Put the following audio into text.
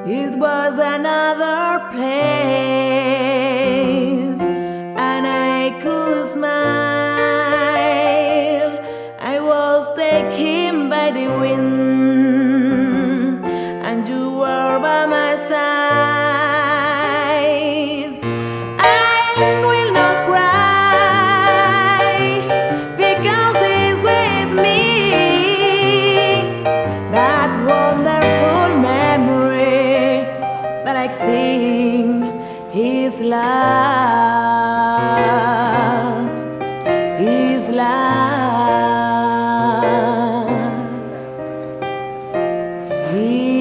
It was another place, and I could smile. I was taken by the wind, and you were by my side. I will not cry because he's with me. That wonderful memory that I think is love, is love.